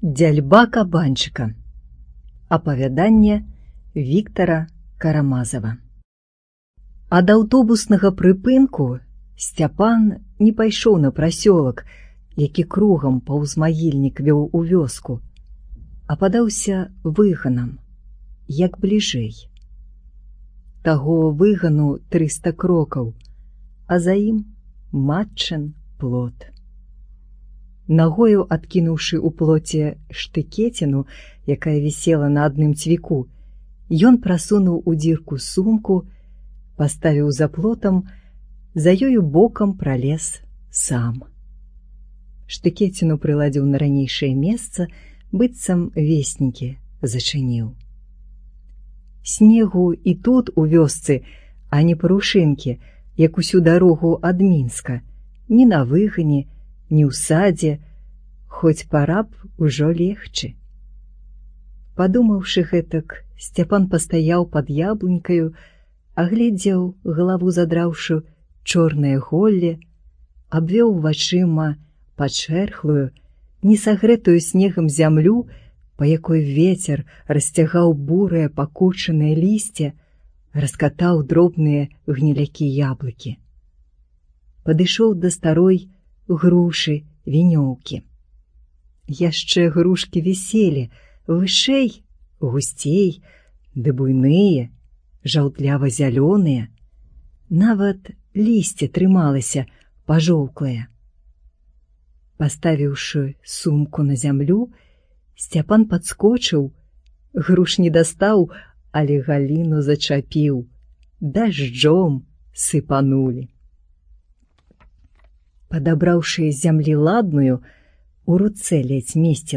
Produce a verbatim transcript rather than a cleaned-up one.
Дзяльба кабанчыка. Апавяданне Віктара Карамазава. Ад аўтобуснага прыпынку Сцяпан не пайшоў на прасёлак, які кругам паўз магільнік вёў у вёску, а падаўся выганам, як бліжэй. Таго выгану трыста крокаў, а за ім матчын плот. Нагою адкінуўшы ў плоце штыкеціну, якая вісела на адным цвіку, ён прасунуў у дзірку сумку, паставіў за плотам, за ёю бокам пралез сам. Штыкеціну прыладзіў на ранейшае месца, быццам веснікі зачыніў. Снегу і тут у вёсцы, а не парушынкі, як усю дарогу ад Мінска, ні на выгане, ні ў садзе, хоць пара б ужо легчы. Падумаўшы гэтак, Сцяпан пастаяў пад яблынькаю, агледзеў, галаву задраўшы, чорнае голле, абвёў вачыма пачэрхлую, несагрэтую снегам зямлю, па якой вецер расцягаў бурае пакучанае лісце, раскатаў дробныя гнілякі яблыкі. Падышоў да старой грушы вінёўкі. Яшчэ грушкі віселі, вышэй, гусцей, ды буйныя, жаўтлява-зялёныя. Нават лісце трымалася пажоўклае. Паставіўшы сумку на зямлю, Сцяпан падскочыў, груш не дастаў, але галіну зачапіў, дажджом сыпанулі. Падабраўшы з зямлі ладную, у руцэ ледзь месціла